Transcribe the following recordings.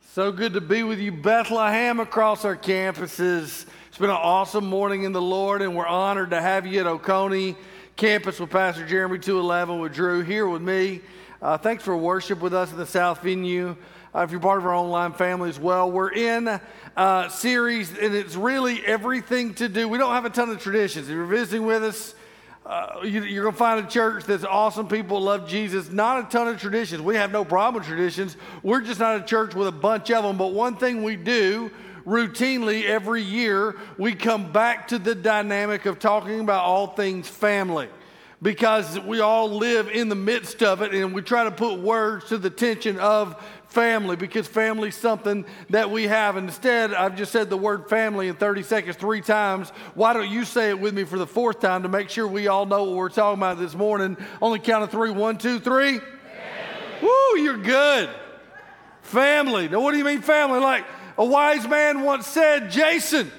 So good to be with you, Bethlehem, across our campuses. It's been an awesome morning in the Lord, and we're honored to have you at Oconee campus with Pastor Jeremy 211, with Drew here with me. Thanks for worship with us in the South venue. If you're part of our online family as well, we're in a series, and it's really everything to do. We don't have a ton of traditions. If you're visiting with us, you're going to find a church that's awesome. People love Jesus. Not a ton of traditions. We have no problem with traditions. We're just not a church with a bunch of them. But one thing we do routinely every year, we come back to the dynamic of talking about all things family, because we all live in the midst of it, and we try to put words to the tension of family, because family is something that we have. And instead, I've just said the word family in 30 seconds 3 times. Why don't you say it with me for the 4th time to make sure we all know what we're talking about this morning? On the count of 3. 1, 2, 3. Family. Woo, you're good. Family. Now, what do you mean family? Like a wise man once said, Jason,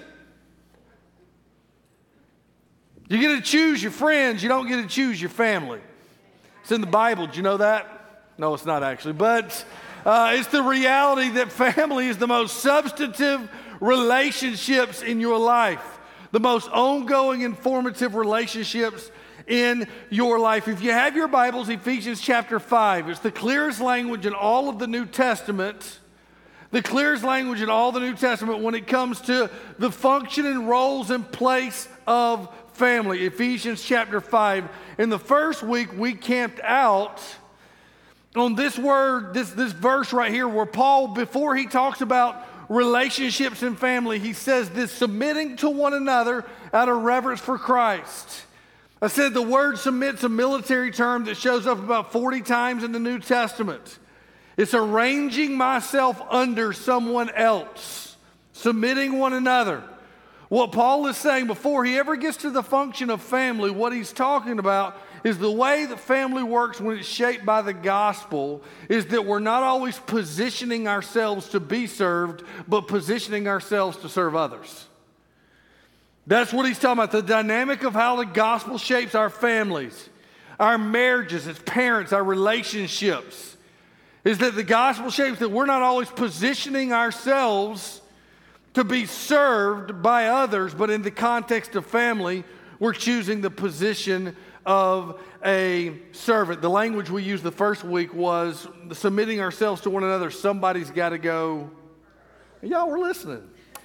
you get to choose your friends, you don't get to choose your family. It's in the Bible. Did you know that? No, it's not actually, but it's the reality that family is the most substantive relationships in your life, the most ongoing, informative relationships in your life. If you have your Bibles, Ephesians chapter 5, it's the clearest language in all of the New Testament. The clearest language in all the New Testament when it comes to the function and roles and place of family. Ephesians chapter 5. In the first week, we camped out on this word, this verse right here, where Paul, before he talks about relationships and family, he says this: submitting to one another out of reverence for Christ. I said the word submit's a military term that shows up about 40 times in the New Testament. It's arranging myself under someone else, submitting one another. What Paul is saying before he ever gets to the function of family, what he's talking about is the way that family works when it's shaped by the gospel is that we're not always positioning ourselves to be served, but positioning ourselves to serve others. That's what he's talking about, the dynamic of how the gospel shapes our families, our marriages as parents, our relationships, is that the gospel shapes that we're not always positioning ourselves to be served by others, but in the context of family, we're choosing the position of a servant. The language we used the first week was submitting ourselves to one another. Somebody's got to go. Y'all were listening.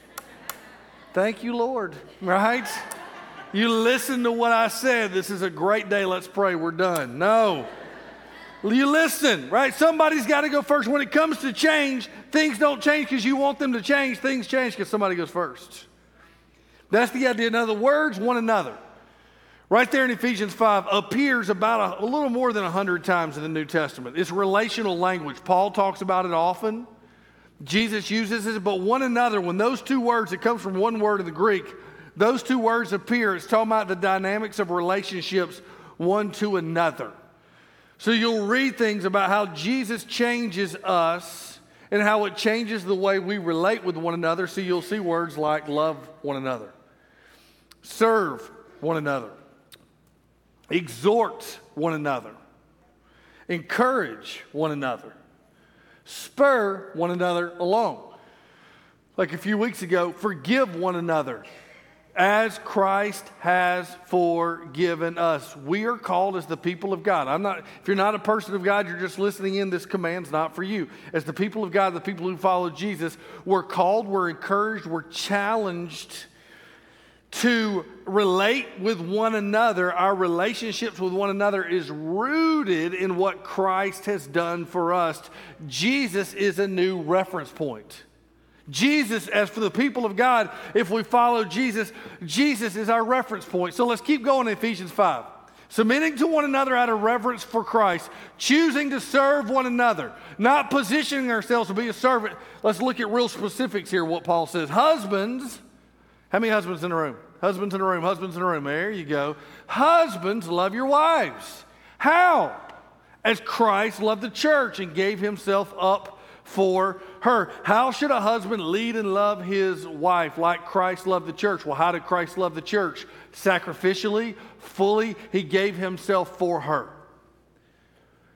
Thank you, Lord. Right? You listen to what I said. This is a great day. Let's pray. We're done. No. You listen, right? Somebody's got to go first. When it comes to change, things don't change because you want them to change. Things change because somebody goes first. That's the idea. In other words, one another. Right there in Ephesians 5 appears about a little more than 100 times in the New Testament. It's relational language. Paul talks about it often. Jesus uses it, but one another, when those two words, it comes from one word in the Greek, those two words appear, it's talking about the dynamics of relationships one to another. So you'll read things about how Jesus changes us and how it changes the way we relate with one another. So you'll see words like love one another, serve one another, exhort one another, encourage one another, spur one another along. Like a few weeks ago, forgive one another as Christ has forgiven us. We are called as the people of God. If you're not a person of God, you're just listening in, this command's not for you. As the people of God, the people who follow Jesus, we're called, we're encouraged, we're challenged to relate with one another. Our relationships with one another is rooted in what Christ has done for us. Jesus is a new reference point. Jesus, as for the people of God, if we follow Jesus, Jesus is our reference point. So let's keep going in Ephesians 5. Submitting to one another out of reverence for Christ, choosing to serve one another, not positioning ourselves to be a servant. Let's look at real specifics here, what Paul says. Husbands, how many husbands in the room? Husbands in the room, husbands in the room. There you go. Husbands, love your wives. How? As Christ loved the church and gave himself up for her. How should a husband lead and love his wife like Christ loved the church? Well, how did Christ love the church? Sacrificially, fully, he gave himself for her.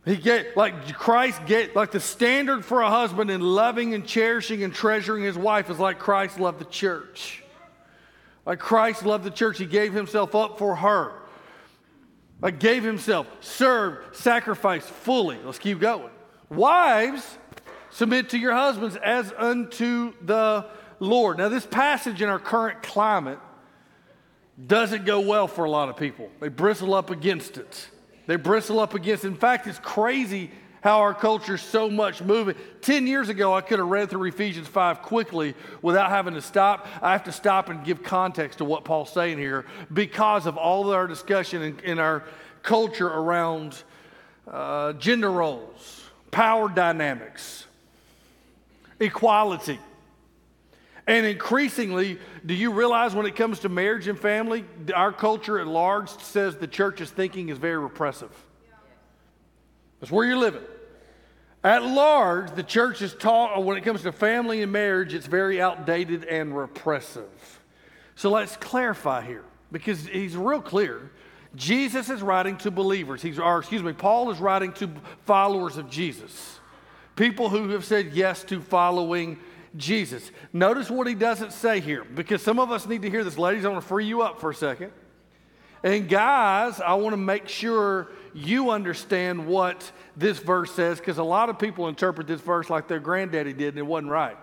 Christ gave, like the standard for a husband in loving and cherishing and treasuring his wife is like Christ loved the church. Like Christ loved the church, he gave himself up for her. Like gave himself, served, sacrificed fully. Let's keep going. Wives, submit to your husbands as unto the Lord. Now this passage in our current climate doesn't go well for a lot of people. They bristle up against it. In fact, it's crazy how our culture is so much moving. 10 years ago, I could have read through Ephesians 5 quickly without having to stop. I have to stop and give context to what Paul's saying here because of all of our discussion in our culture around gender roles, power dynamics, equality. And increasingly, do you realize when it comes to marriage and family, our culture at large says the church's thinking is very repressive. That's where you're living. At large, the church is taught when it comes to family and marriage, it's very outdated and repressive. So let's clarify here because he's real clear. Jesus is writing to believers. Paul is writing to followers of Jesus. People who have said yes to following Jesus. Notice what he doesn't say here because some of us need to hear this. Ladies, I want to free you up for a second. And guys, I want to make sure you understand what this verse says because a lot of people interpret this verse like their granddaddy did and it wasn't right.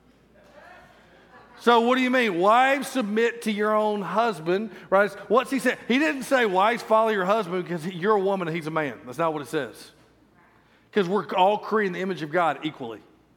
So what do you mean? Wives, submit to your own husband, right? What's he say? He didn't say wives, follow your husband because you're a woman and he's a man. That's not what it says. Because we're all created in the image of God equally.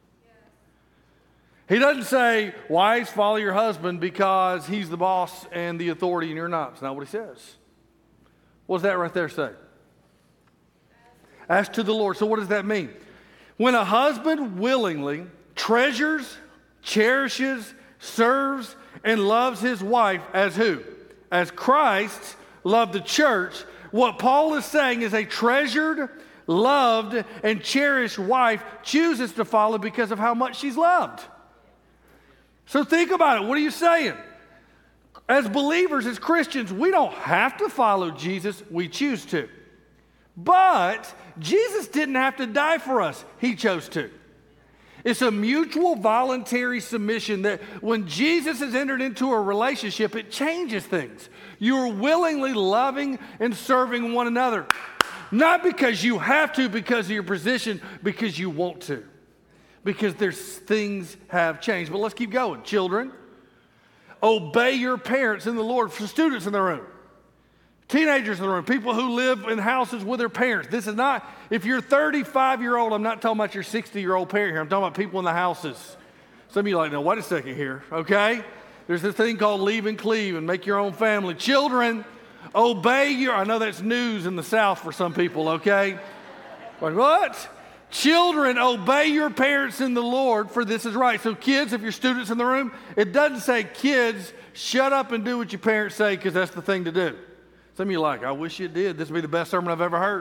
He doesn't say, wives, follow your husband because he's the boss and the authority and you're not. That's not what he says. What does that right there say? As to the Lord. So what does that mean? When a husband willingly treasures, cherishes, serves, and loves his wife as who? As Christ loved the church. What Paul is saying is a treasured, loved, and cherished wife chooses to follow because of how much she's loved. So think about it. What are you saying? As believers, as Christians, we don't have to follow Jesus. We choose to. But Jesus didn't have to die for us. He chose to. It's a mutual voluntary submission that when Jesus has entered into a relationship, it changes things. You're willingly loving and serving one another. Not because you have to, because of your position, because you want to. Because things have changed. But let's keep going. Children, obey your parents in the Lord. For students in the room, teenagers in the room, people who live in houses with their parents. This is not, if you're 35-year-old, I'm not talking about your 60-year-old parent here. I'm talking about people in the houses. Some of you are like, no, wait a second here, okay? There's this thing called leave and cleave and make your own family. Children, obey your, I know that's news in the South for some people, okay? Like, what? Children, obey your parents in the Lord, for this is right. So kids, if you're students in the room, it doesn't say, kids, shut up and do what your parents say because that's the thing to do. Some of you are like, I wish you did. This would be the best sermon I've ever heard.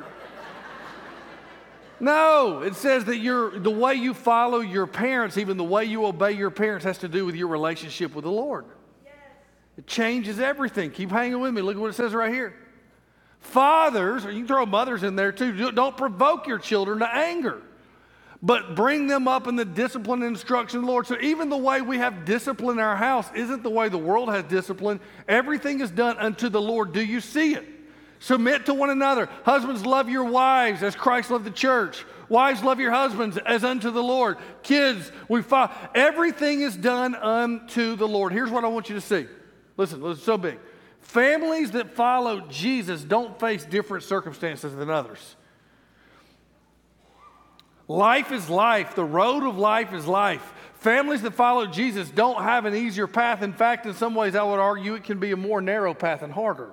No, it says that the way you follow your parents, even the way you obey your parents has to do with your relationship with the Lord. Yes. It changes everything. Keep hanging with me. Look at what it says right here. Fathers, or you can throw mothers in there too, don't provoke your children to anger, but bring them up in the discipline and instruction of the Lord. So even the way we have discipline in our house isn't the way the world has discipline. Everything is done unto the Lord. Do you see it? Submit to one another. Husbands, love your wives as Christ loved the church. Wives, love your husbands as unto the Lord. Kids, everything is done unto the Lord. Here's what I want you to see. Listen, it's so big. Families that follow Jesus don't face different circumstances than others. Life is life. The road of life is life. Families that follow Jesus don't have an easier path. In fact, in some ways, I would argue it can be a more narrow path and harder.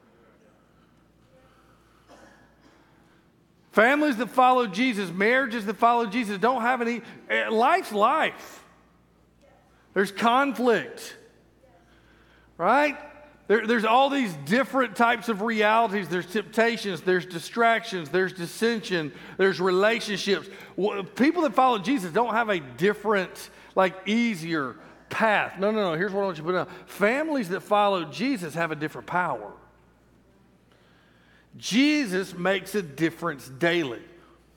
Families that follow Jesus, marriages that follow Jesus don't have any, life's life. There's conflict, right? There's all these different types of realities. There's temptations, there's distractions, there's dissension, there's relationships. People that follow Jesus don't have a different, easier path. No. Here's what I want you to put down. Families that follow Jesus have a different power. Jesus makes a difference daily.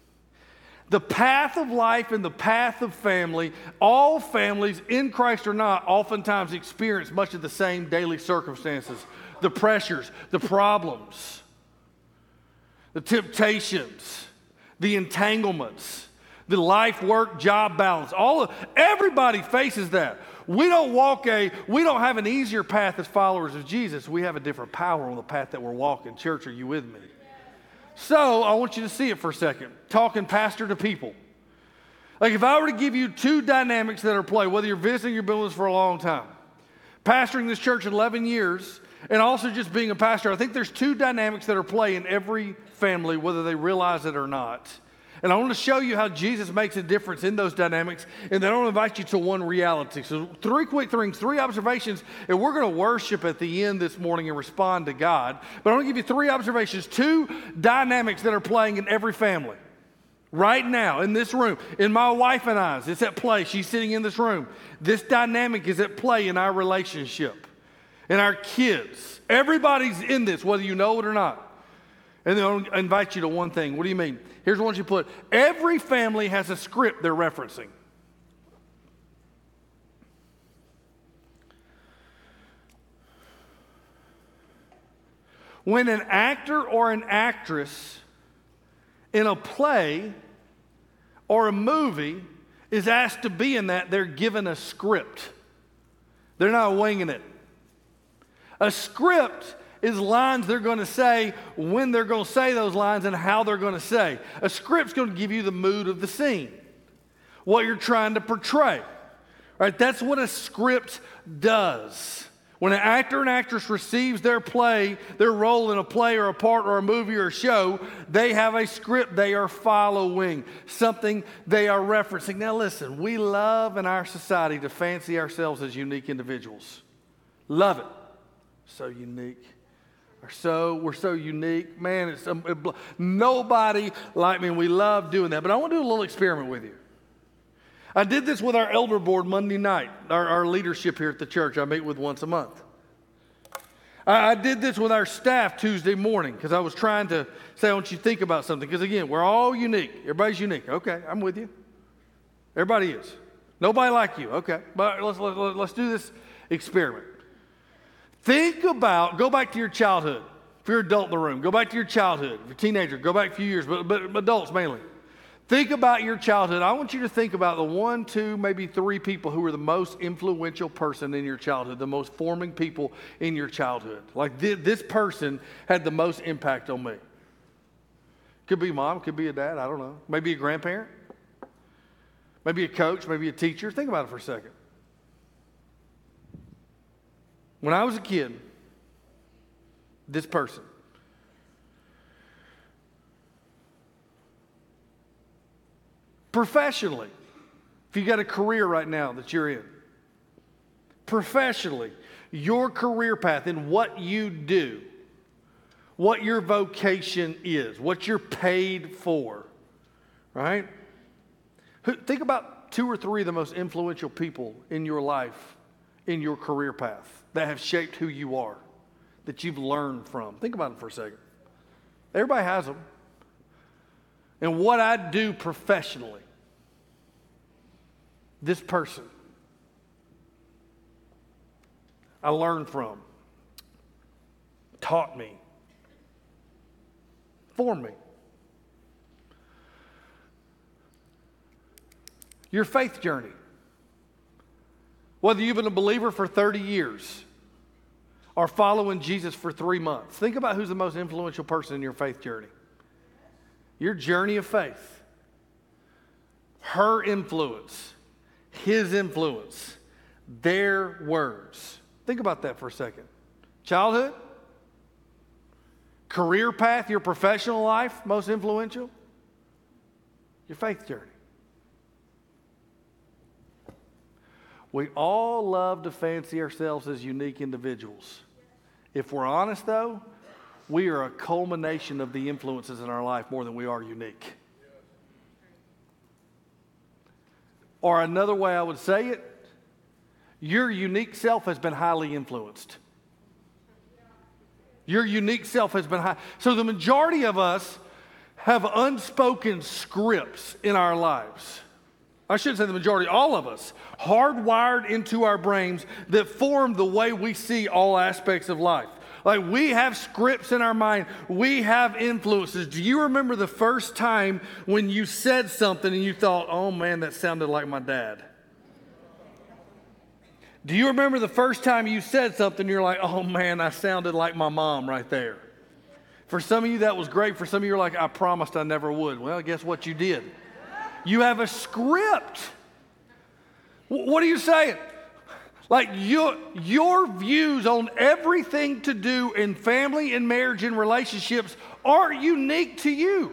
The path of life and the path of family, all families, in Christ or not, oftentimes experience much of the same daily circumstances, the pressures, the problems, the temptations, the entanglements, the life, work, job balance. Everybody faces that. We don't have an easier path as followers of Jesus. We have a different power on the path that we're walking. Church, are you with me? So I want you to see it for a second. Talking pastor to people. Like if I were to give you two dynamics that are at play, whether you're visiting or you've been with us for a long time, pastoring this church 11 years, and also just being a pastor, I think there's two dynamics that are at play in every family, whether they realize it or not. And I want to show you how Jesus makes a difference in those dynamics, and then I want to invite you to one reality. So three quick things, three observations, and we're going to worship at the end this morning and respond to God. But I want to give you three observations, two dynamics that are playing in every family. Right now, in this room, in my wife and I's, it's at play. She's sitting in this room. This dynamic is at play in our relationship, in our kids. Everybody's in this, whether you know it or not. And then I'll invite you to one thing. What do you mean? Here's what you put. Every family has a script they're referencing. When an actor or an actress in a play or a movie is asked to be in that, they're given a script. They're not winging it. A script is lines they're going to say, when they're going to say those lines, and how they're going to say. A script's going to give you the mood of the scene, what you're trying to portray. Right? That's what a script does. When an actor and actress receives their role in a play or a part or a movie or a show, they have a script they are following, something they are referencing. Now listen, we love in our society to fancy ourselves as unique individuals. Love it. So unique. We're so unique. Man, nobody like me, and we love doing that. But I want to do a little experiment with you. I did this with our elder board Monday night, our leadership here at the church. I meet with once a month. I did this with our staff Tuesday morning because I was trying to say, I want you to think about something. Because again, we're all unique. Everybody's unique. Okay, I'm with you. Everybody is. Nobody like you. Okay, but let's do this experiment. Go back to your childhood. If you're an adult in the room, go back to your childhood. If you're a teenager, go back a few years, but adults mainly. Think about your childhood. I want you to think about the 1, 2, maybe 3 people who were the most influential person in your childhood, the most forming people in your childhood. Like this person had the most impact on me. Could be mom, could be a dad, I don't know. Maybe a grandparent, maybe a coach, maybe a teacher. Think about it for a second. When I was a kid, this person. Professionally, if you got a career right now that you're in, professionally, your career path and what you do, what your vocation is, what you're paid for, right? Think about 2 or 3 of the most influential people in your life, in your career path, that have shaped who you are, that you've learned from. Think about it for a second. Everybody has them. And what I do professionally, this person I learned from, taught me, formed me. Your faith journey. Whether you've been a believer for 30 years or following Jesus for 3 months, think about who's the most influential person in your faith journey. Your journey of faith. Her influence, his influence, their words. Think about that for a second. Childhood, career path, your professional life, most influential, your faith journey. We all love to fancy ourselves as unique individuals. If we're honest, though, we are a culmination of the influences in our life more than we are unique. Or another way I would say it, your unique self has been highly influenced. Your unique self has been high. So the majority of us have unspoken scripts in our lives. I shouldn't say the majority, all of us, hardwired into our brains that form the way we see all aspects of life. Like we have scripts in our mind, we have influences. Do you remember the first time when you said something and you thought, oh man, that sounded like my dad? Do you remember the first time you said something, you're like, oh man, I sounded like my mom right there? For some of you, that was great. For some of you, you're like, I promised I never would. Well, guess what you did? You have a script. What are you saying? Like your views on everything to do in family and marriage and relationships are unique to you.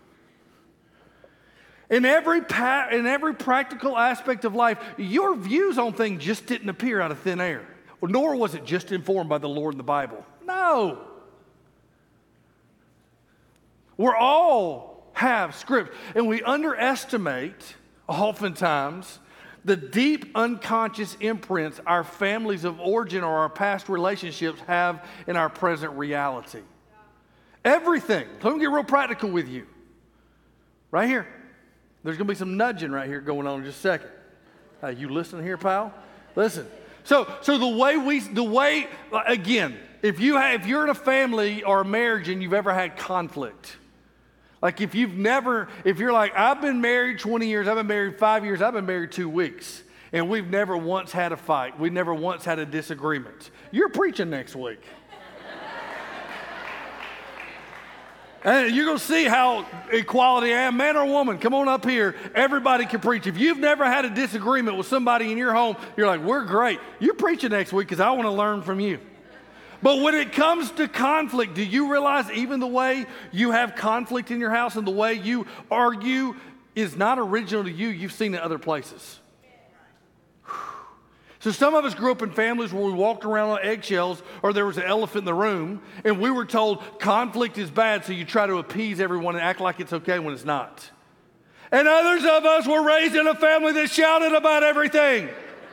In every practical aspect of life, your views on things just didn't appear out of thin air. Nor was it just informed by the Lord in the Bible. No. We're all have scripts, and we underestimate oftentimes the deep unconscious imprints our families of origin or our past relationships have in our present reality. Everything. Let me get real practical with you. Right here. There's going to be some nudging right here going on in just a second. Hey, you listening here, pal? Listen. So the way again, if you're in a family or a marriage and you've ever had conflict, like if you're like, I've been married 20 years, I've been married 5 years, I've been married 2 weeks, and we've never once had a fight. We've never once had a disagreement. You're preaching next week. And you're going to see how equality I am, man or woman. Come on up here. Everybody can preach. If you've never had a disagreement with somebody in your home, you're like, we're great. You're preaching next week because I want to learn from you. But when it comes to conflict, do you realize even the way you have conflict in your house and the way you argue is not original to you? You've seen it other places. So some of us grew up in families where we walked around on eggshells or there was an elephant in the room and we were told conflict is bad, so you try to appease everyone and act like it's okay when it's not. And others of us were raised in a family that shouted about everything.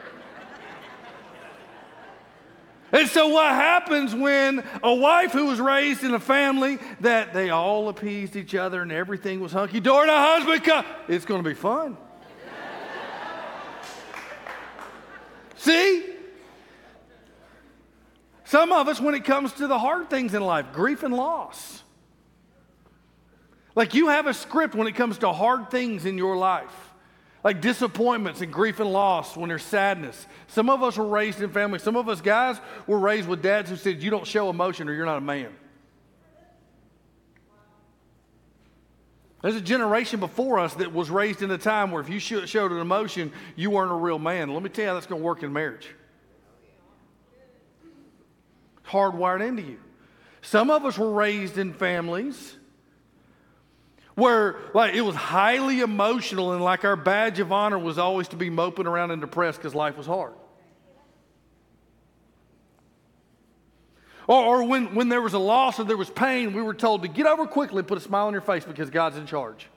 And so what happens when a wife who was raised in a family that they all appeased each other and everything was hunky-dory and a husband comes, it's going to be fun. See? Some of us, when it comes to the hard things in life, grief and loss. Like you have a script when it comes to hard things in your life. Like disappointments and grief and loss when there's sadness. Some of us were raised in families. Some of us guys were raised with dads who said, you don't show emotion or you're not a man. There's a generation before us that was raised in a time where if you showed an emotion, you weren't a real man. Let me tell you how that's going to work in marriage. Hardwired into you. Some of us were raised in families where like it was highly emotional and like our badge of honor was always to be moping around and depressed because life was hard. Or when there was a loss or there was pain, we were told to get over quickly and put a smile on your face because God's in charge.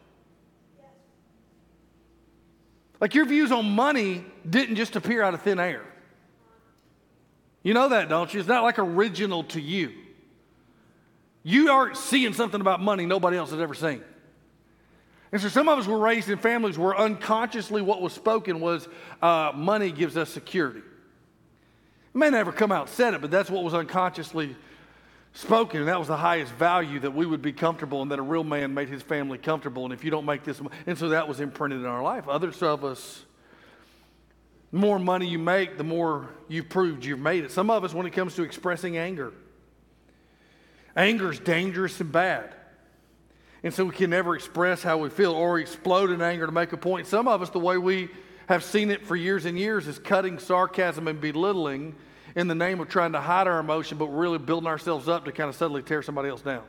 Like your views on money didn't just appear out of thin air. You know that, don't you? It's not like original to you. You aren't seeing something about money nobody else has ever seen. And so some of us were raised in families where unconsciously what was spoken was money gives us security. It may never come out and said it, but that's what was unconsciously spoken. And that was the highest value, that we would be comfortable and that a real man made his family comfortable. And if you don't make this, and so that was imprinted in our life. Others of us, the more money you make, the more you've proved you've made it. Some of us, when it comes to expressing anger, anger is dangerous and bad. And so we can never express how we feel or explode in anger to make a point. Some of us, the way we have seen it for years and years, is cutting sarcasm and belittling in the name of trying to hide our emotion, but really building ourselves up to kind of suddenly tear somebody else down.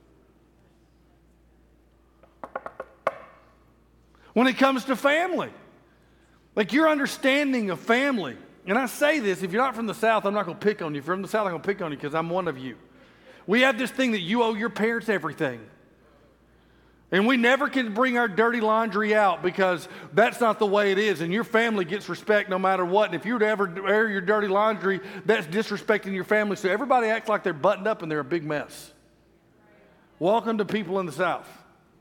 When it comes to family, like your understanding of family, and I say this, if you're not from the South, I'm not going to pick on you. If you're from the South, I'm going to pick on you because I'm one of you. We have this thing that you owe your parents everything. And we never can bring our dirty laundry out because that's not the way it is. And your family gets respect no matter what. And if you were to ever air your dirty laundry, that's disrespecting your family. So everybody acts like they're buttoned up and they're a big mess. Welcome to people in the South.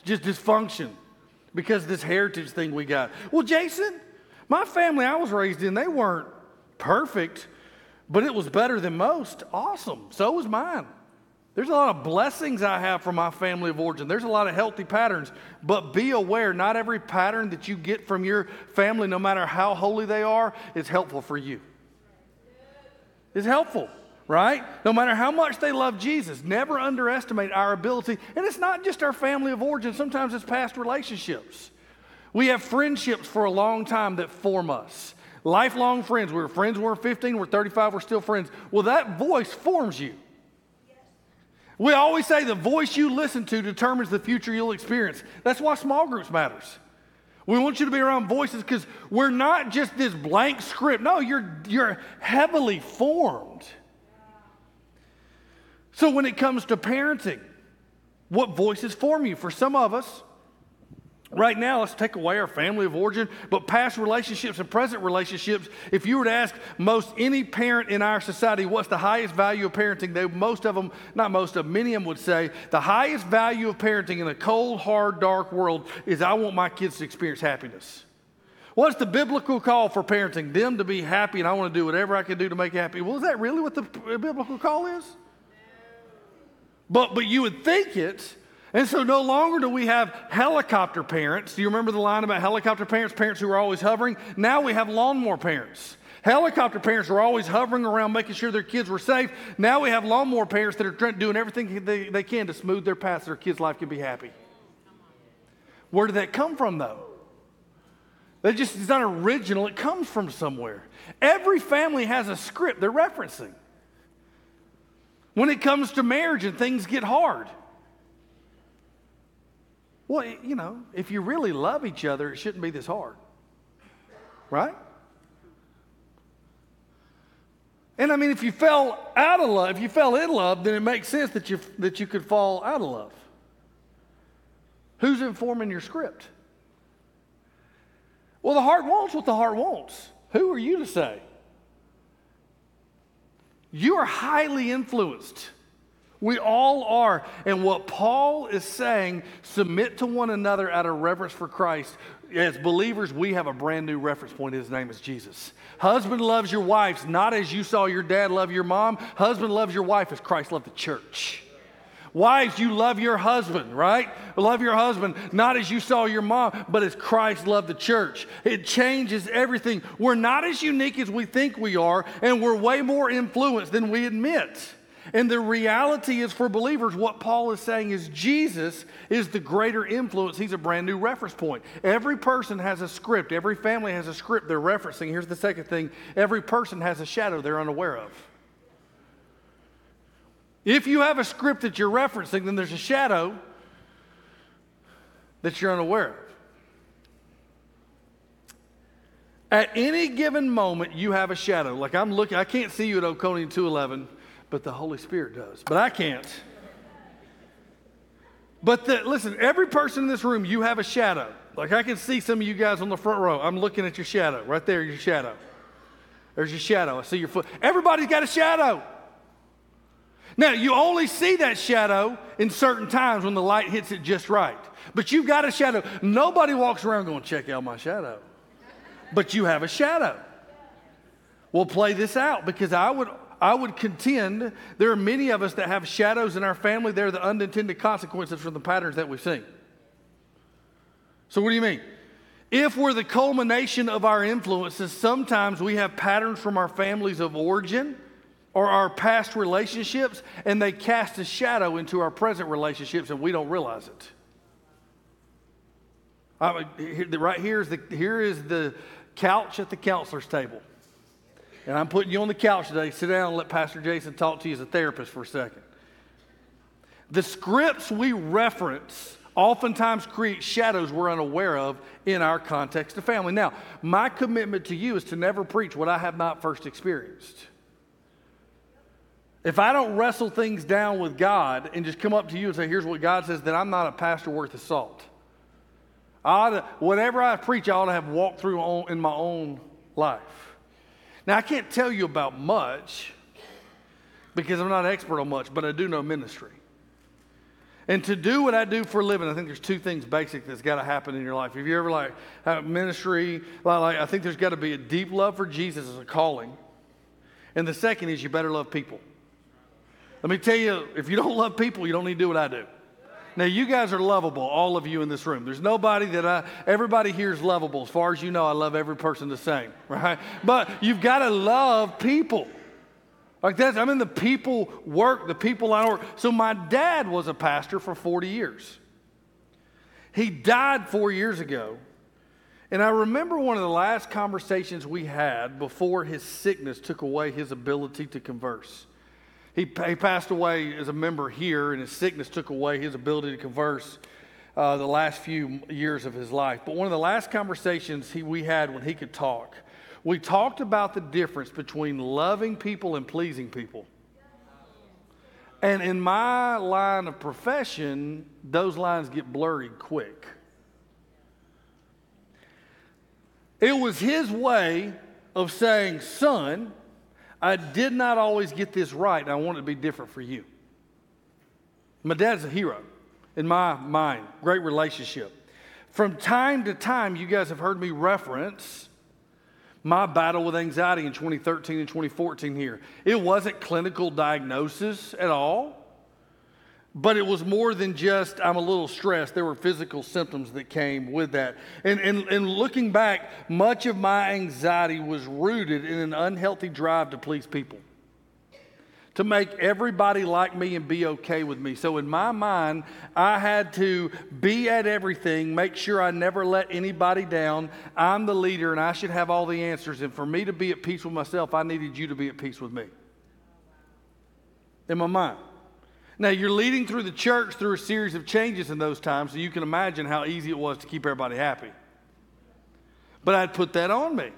just dysfunction because of this heritage thing we got. Well, Jason, my family I was raised in, they weren't perfect, but it was better than most. Awesome. So was mine. There's a lot of blessings I have from my family of origin. There's a lot of healthy patterns, but be aware, not every pattern that you get from your family, no matter how holy they are, is helpful for you. It's helpful, right? No matter how much they love Jesus, never underestimate our ability. And it's not just our family of origin. Sometimes it's past relationships. We have friendships for a long time that form us. Lifelong friends. We were friends when we were 15, we're 35, we're still friends. Well, that voice forms you. We always say the voice you listen to determines the future you'll experience. That's why small groups matters. We want you to be around voices because we're not just this blank script. No, you're heavily formed. So when it comes to parenting, what voices form you? For some of us, right now, let's take away our family of origin, but past relationships and present relationships, if you were to ask most any parent in our society what's the highest value of parenting, many of them would say the highest value of parenting in a cold, hard, dark world is I want my kids to experience happiness. What's the biblical call for parenting? Them to be happy, and I want to do whatever I can do to make happy. Well, is that really what the biblical call is? But you would think it. And so no longer do we have helicopter parents. Do you remember the line about helicopter parents, parents who are always hovering? Now we have lawnmower parents. Helicopter parents are always hovering around making sure their kids were safe. Now we have lawnmower parents that are doing everything they can to smooth their path so their kids' life can be happy. Where did that come from, though? It's not original. It comes from somewhere. Every family has a script they're referencing. When it comes to marriage and things get hard, well, if you really love each other, it shouldn't be this hard, right? And I mean, if you fell out of love, if you fell in love, then it makes sense that you could fall out of love. Who's informing your script? Well, the heart wants what the heart wants. Who are you to say? You are highly influenced. We all are. And what Paul is saying, submit to one another out of reverence for Christ. As believers, we have a brand new reference point. His name is Jesus. Husband loves your wives, not as you saw your dad love your mom. Husband loves your wife as Christ loved the church. Wives, you love your husband, right? Love your husband, not as you saw your mom, but as Christ loved the church. It changes everything. We're not as unique as we think we are, and we're way more influenced than we admit. And the reality is for believers, what Paul is saying is Jesus is the greater influence. He's a brand new reference point. Every person has a script. Every family has a script they're referencing. Here's the second thing. Every person has a shadow they're unaware of. If you have a script that you're referencing, then there's a shadow that you're unaware of. At any given moment, you have a shadow. Like I'm looking, I can't see you at Oconee 211. But the Holy Spirit does. But I can't. But listen, every person in this room, you have a shadow. Like I can see some of you guys on the front row. I'm looking at your shadow. Right there, your shadow. There's your shadow. I see your foot. Everybody's got a shadow. Now, you only see that shadow in certain times when the light hits it just right. But you've got a shadow. Nobody walks around going, check out my shadow. But you have a shadow. We'll play this out because I would contend there are many of us that have shadows in our family. They're the unintended consequences from the patterns that we've seen. So what do you mean? If we're the culmination of our influences, sometimes we have patterns from our families of origin or our past relationships, and they cast a shadow into our present relationships, and we don't realize it. Right here is the couch at the counselor's table. And I'm putting you on the couch today. Sit down and let Pastor Jason talk to you as a therapist for a second. The scripts we reference oftentimes create shadows we're unaware of in our context of family. Now, my commitment to you is to never preach what I have not first experienced. If I don't wrestle things down with God and just come up to you and say, here's what God says, then I'm not a pastor worth his salt. Whatever I preach, I ought to have walked through in my own life. Now, I can't tell you about much because I'm not an expert on much, but I do know ministry. And to do what I do for a living, I think there's two things basic that's got to happen in your life. If you ever have ministry, I think there's got to be a deep love for Jesus as a calling. And the second is you better love people. Let me tell you, if you don't love people, you don't need to do what I do. Now, you guys are lovable, all of you in this room. There's nobody everybody here is lovable. As far as you know, I love every person the same, right? But you've got to love people. Like that, I'm in the people work, the people line work. So my dad was a pastor for 40 years. He died 4 years ago. And I remember one of the last conversations we had before his sickness took away his ability to converse. He passed away as a member here, and his sickness took away his ability to converse the last few years of his life. But one of the last conversations we had when he could talk, we talked about the difference between loving people and pleasing people. And in my line of profession, those lines get blurry quick. It was his way of saying, son, I did not always get this right, and I want it to be different for you. My dad's a hero in my mind, great relationship. From time to time, you guys have heard me reference my battle with anxiety in 2013 and 2014 here. It wasn't clinical diagnosis at all, but it was more than just I'm a little stressed. There were physical symptoms that came with that. And looking back, much of my anxiety was rooted in an unhealthy drive to please people, to make everybody like me and be okay with me. So in my mind, I had to be at everything, make sure I never let anybody down. I'm the leader and I should have all the answers. And for me to be at peace with myself, I needed you to be at peace with me. In my mind. Now, you're leading through the church through a series of changes in those times, so you can imagine how easy it was to keep everybody happy. But I'd put that on me.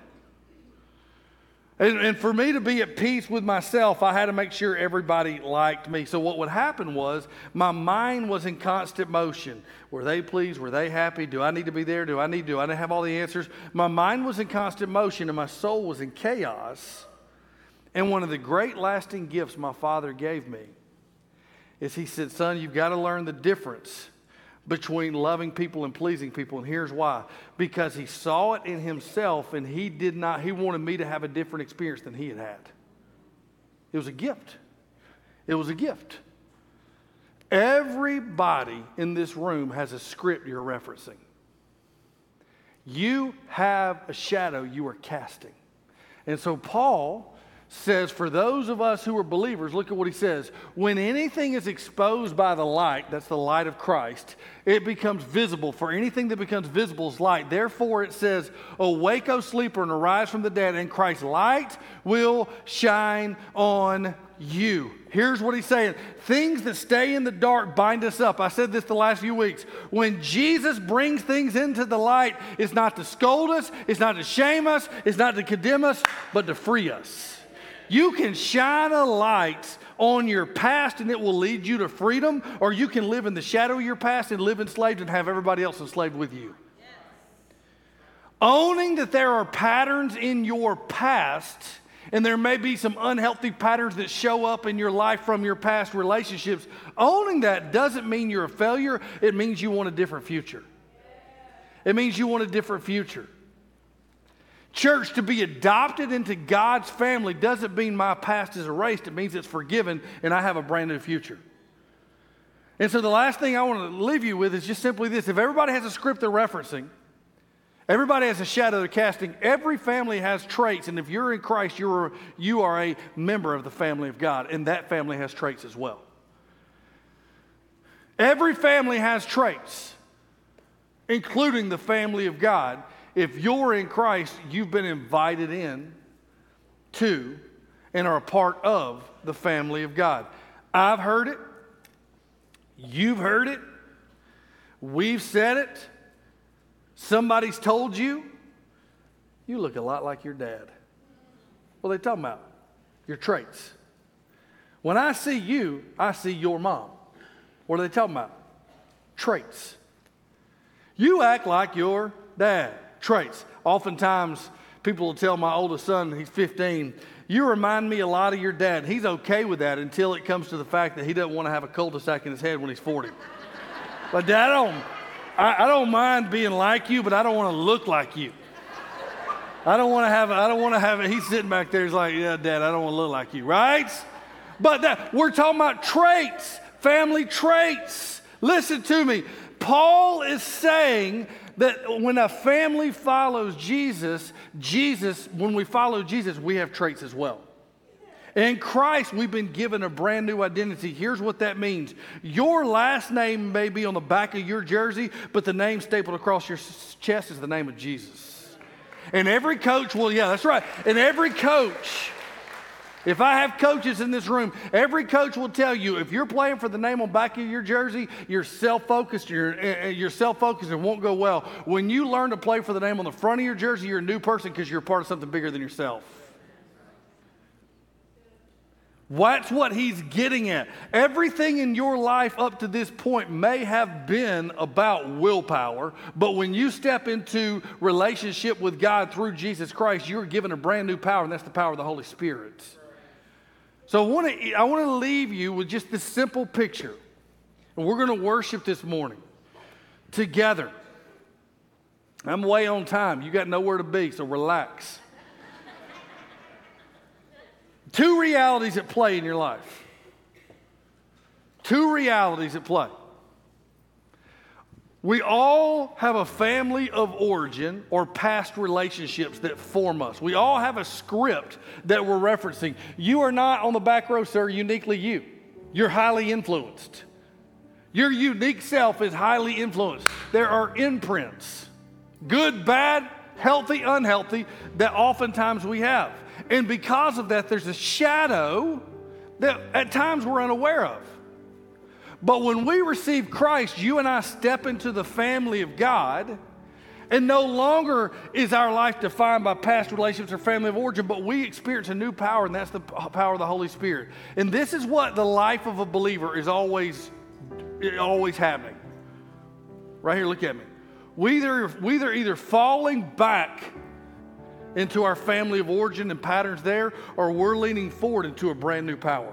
And for me to be at peace with myself, I had to make sure everybody liked me. So what would happen was my mind was in constant motion. Were they pleased? Were they happy? Do I need to be there? Do I not have all the answers? My mind was in constant motion and my soul was in chaos. And one of the great lasting gifts my father gave me is he said, son, you've got to learn the difference between loving people and pleasing people. And here's why. Because he saw it in himself and he wanted me to have a different experience than he had had. It was a gift. It was a gift. Everybody in this room has a script you're referencing. You have a shadow you are casting. And so Paul says, for those of us who are believers, look at what he says. When anything is exposed by the light, that's the light of Christ, it becomes visible. For anything that becomes visible is light. Therefore it says, awake, O sleeper, and arise from the dead, and Christ's light will shine on you. Here's what he's saying. Things that stay in the dark bind us up. I said this the last few weeks. When Jesus brings things into the light, it's not to scold us, it's not to shame us, it's not to condemn us, but to free us. You can shine a light on your past and it will lead you to freedom, or you can live in the shadow of your past and live enslaved and have everybody else enslaved with you. Yes. Owning that there are patterns in your past, and there may be some unhealthy patterns that show up in your life from your past relationships, owning that doesn't mean you're a failure. It means you want a different future. It means you want a different future. Church, to be adopted into God's family doesn't mean my past is erased. It means it's forgiven and I have a brand new future. And so the last thing I want to leave you with is just simply this. If everybody has a script they're referencing, everybody has a shadow they're casting, every family has traits. And if you're in Christ, you are a member of the family of God. And that family has traits as well. Every family has traits, including the family of God. If you're in Christ, you've been invited in to and are a part of the family of God. I've heard it. You've heard it. We've said it. Somebody's told you. You look a lot like your dad. What are they talking about? Your traits. When I see you, I see your mom. What are they talking about? Traits. You act like your dad. Traits. Oftentimes, people will tell my oldest son, he's 15, you remind me a lot of your dad. He's okay with that until it comes to the fact that he doesn't want to have a cul-de-sac in his head when he's 40. But Dad, I don't mind being like you, but I don't want to look like you. I don't want to have it. He's sitting back there. He's like, yeah, Dad, I don't want to look like you, right? But we're talking about traits, family traits. Listen to me. Paul is saying that when a family follows Jesus, when we follow Jesus, we have traits as well. In Christ, we've been given a brand new identity. Here's what that means. Your last name may be on the back of your jersey, but the name stapled across your chest is the name of Jesus. And every coach will, yeah, that's right. And every coach, if I have coaches in this room, every coach will tell you, if you're playing for the name on the back of your jersey, you're self-focused, you're self-focused and won't go well. When you learn to play for the name on the front of your jersey, you're a new person because you're part of something bigger than yourself. That's what he's getting at. Everything in your life up to this point may have been about willpower, but when you step into relationship with God through Jesus Christ, you're given a brand new power, and that's the power of the Holy Spirit. So I want to leave you with just this simple picture, and we're going to worship this morning together. I'm way on time. You got nowhere to be, so relax. Two realities at play in your life. Two realities at play. We all have a family of origin or past relationships that form us. We all have a script that we're referencing. You are not on the back row, sir, uniquely you. You're highly influenced. Your unique self is highly influenced. There are imprints, good, bad, healthy, unhealthy, that oftentimes we have. And because of that, there's a shadow that at times we're unaware of. But when we receive Christ, you and I step into the family of God, and no longer is our life defined by past relationships or family of origin, but we experience a new power, and that's the power of the Holy Spirit. And this is what the life of a believer is always happening. Right here, look at me. We're either falling back into our family of origin and patterns there, or we're leaning forward into a brand new power.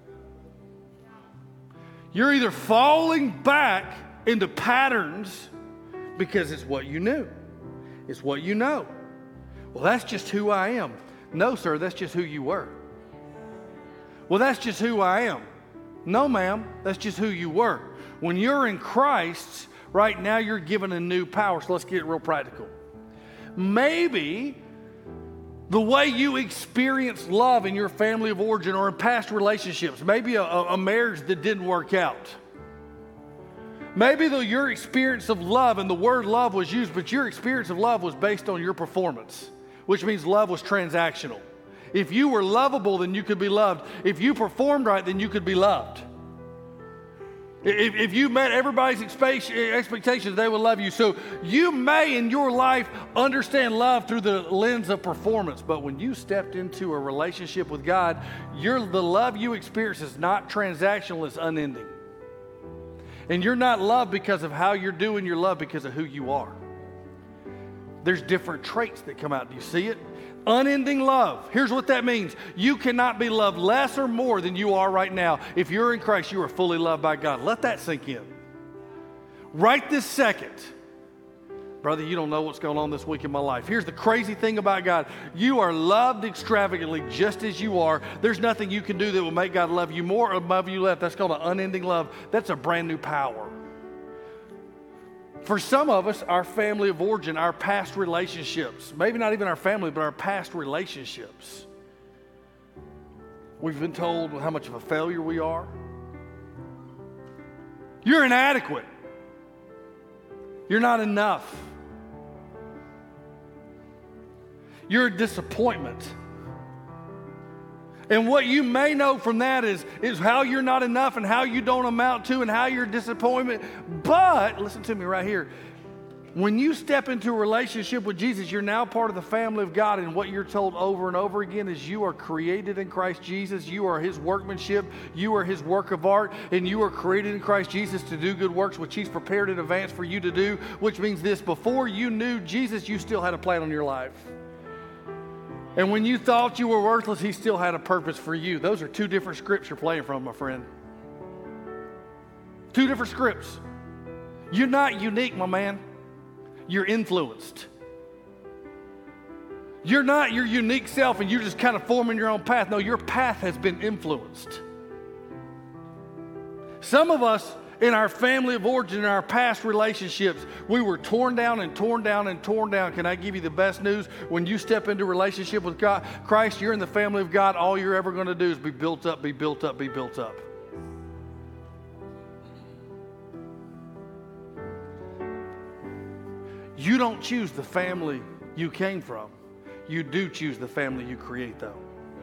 You're either falling back into patterns because it's what you knew. It's what you know. Well, that's just who I am. No, sir, that's just who you were. Well, that's just who I am. No, ma'am, that's just who you were. When you're in Christ, right now you're given a new power. So let's get real practical. Maybe the way you experience love in your family of origin or in past relationships, maybe a marriage that didn't work out. Maybe your experience of love, and the word love was used, but your experience of love was based on your performance, which means love was transactional. If you were lovable, then you could be loved. If you performed right, then you could be loved. If you met everybody's expectations, they would love you. So you may in your life understand love through the lens of performance, but when you stepped into a relationship with God, the love you experience is not transactional, it's unending. And you're not loved because of how you're doing, you're loved because of who you are. There's different traits that come out. Do you see it? Unending love. Here's what that means. You cannot be loved less or more than you are right now. If you're in Christ, you are fully loved by God. Let that sink in. Right this second. Brother, you don't know what's going on this week in my life. Here's the crazy thing about God. You are loved extravagantly just as you are. There's nothing you can do that will make God love you more or love you less. That's called an unending love. That's a brand new power. For some of us, our family of origin, our past relationships, maybe not even our family, but our past relationships. We've been told how much of a failure we are. You're inadequate. You're not enough. You're a disappointment. And what you may know from that is how you're not enough and how you don't amount to and how you're a disappointment. But, listen to me right here. When you step into a relationship with Jesus, you're now part of the family of God. And what you're told over and over again is you are created in Christ Jesus. You are His workmanship. You are His work of art. And you are created in Christ Jesus to do good works, which He's prepared in advance for you to do. Which means this, before you knew Jesus, you still had a plan on your life. And when you thought you were worthless, He still had a purpose for you. Those are two different scripts you're playing from, my friend. Two different scripts. You're not unique, my man. You're influenced. You're not your unique self and you're just kind of forming your own path. No, your path has been influenced. Some of us in our family of origin, in our past relationships, we were torn down and torn down and torn down. Can I give you the best news? When you step into a relationship with God, Christ, you're in the family of God. All you're ever going to do is be built up, be built up, be built up. You don't choose the family you came from. You do choose the family you create, though.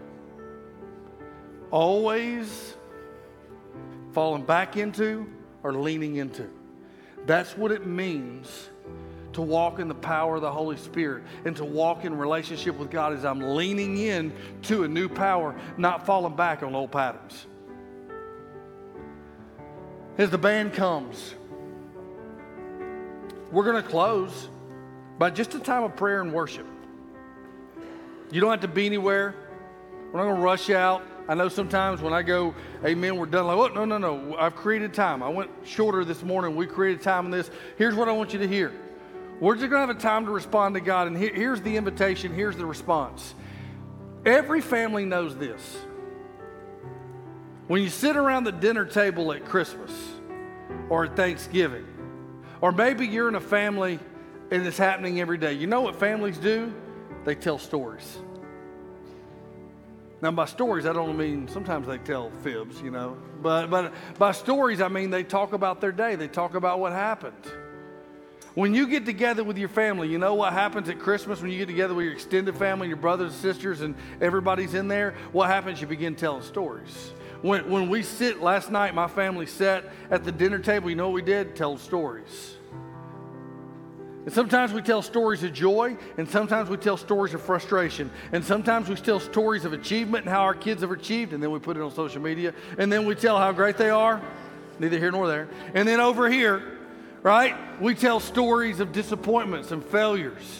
Always falling back into or leaning into. That's what it means to walk in the power of the Holy Spirit and to walk in relationship with God as I'm leaning in to a new power, not falling back on old patterns. As the band comes, we're going to close by just a time of prayer and worship. You don't have to be anywhere. We're not going to rush out. I know sometimes when I go, amen, we're done. Like, oh, no. I've created time. I went shorter this morning. We created time in this. Here's what I want you to hear. We're just going to have a time to respond to God. And here's the invitation. Here's the response. Every family knows this. When you sit around the dinner table at Christmas or at Thanksgiving, or maybe you're in a family and it's happening every day. You know what families do? They tell stories. Now, by stories, I don't mean sometimes they tell fibs, you know. But by stories, I mean they talk about their day. They talk about what happened. When you get together with your family, you know what happens at Christmas when you get together with your extended family, your brothers and sisters, and everybody's in there? What happens? You begin telling stories. When we sit, last night, my family sat at the dinner table. You know what we did? Tell stories. And sometimes we tell stories of joy, and sometimes we tell stories of frustration, and sometimes we tell stories of achievement and how our kids have achieved, and then we put it on social media, and then we tell how great they are, neither here nor there. And then over here, right, we tell stories of disappointments and failures.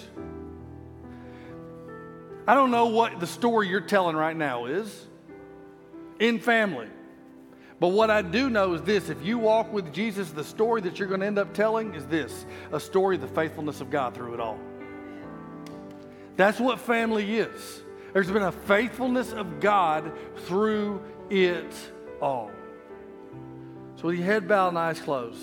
I don't know what the story you're telling right now is in family. But what I do know is this: if you walk with Jesus, the story that you're going to end up telling is this: a story of the faithfulness of God through it all. That's what family is. There's been a faithfulness of God through it all. So with your head bowed and eyes closed,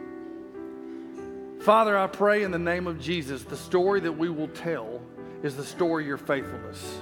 Father, I pray in the name of Jesus, the story that we will tell is the story of your faithfulness.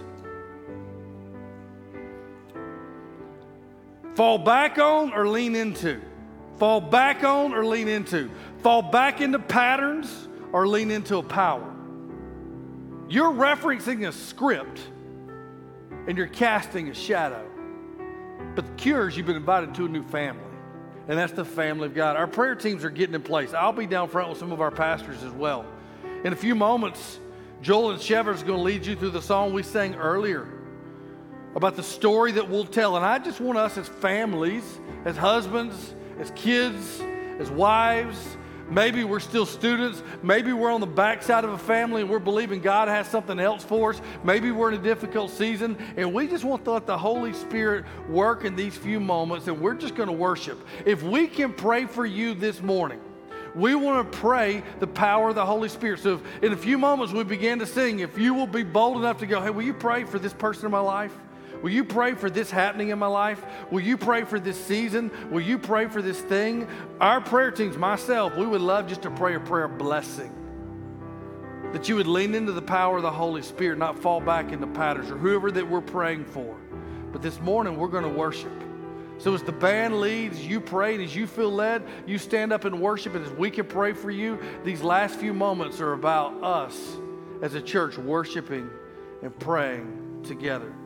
Fall back on or lean into. Fall back on or lean into. Fall back into patterns or lean into a power. You're referencing a script and you're casting a shadow. But the cure is you've been invited to a new family. And that's the family of God. Our prayer teams are getting in place. I'll be down front with some of our pastors as well. In a few moments, Joel and Shepherd's going to lead you through the song we sang earlier about the story that we'll tell. And I just want us as families, as husbands, as kids, as wives, maybe we're still students, maybe we're on the backside of a family and we're believing God has something else for us, maybe we're in a difficult season, and we just want to let the Holy Spirit work in these few moments, and we're just going to worship. If we can pray for you this morning, we want to pray the power of the Holy Spirit. So if in a few moments we begin to sing, if you will be bold enough to go, hey, will you pray for this person in my life? Will you pray for this happening in my life? Will you pray for this season? Will you pray for this thing? Our prayer teams, myself, we would love just to pray a prayer of blessing. That you would lean into the power of the Holy Spirit, not fall back into patterns or whoever that we're praying for. But this morning, we're going to worship. So as the band leads, you pray, and as you feel led, you stand up and worship. And as we can pray for you, these last few moments are about us as a church worshiping and praying together.